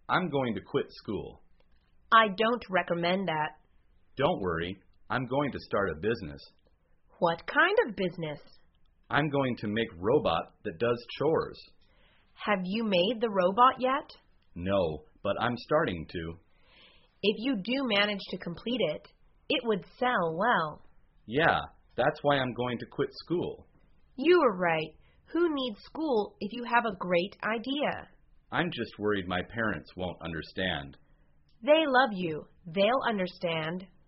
I'm going to quit school. I don't recommend that. Don't worry, I'm going to start a business. What kind of business? I'm going to make a robot that does chores. Have you made the robot yet? No, but I'm starting to. If you do manage to complete it, it would sell well. Yeah, that's why I'm going to quit school. You are right. Who needs school if you have a great idea? I'm just worried my parents won't understand. They love you. They'll understand.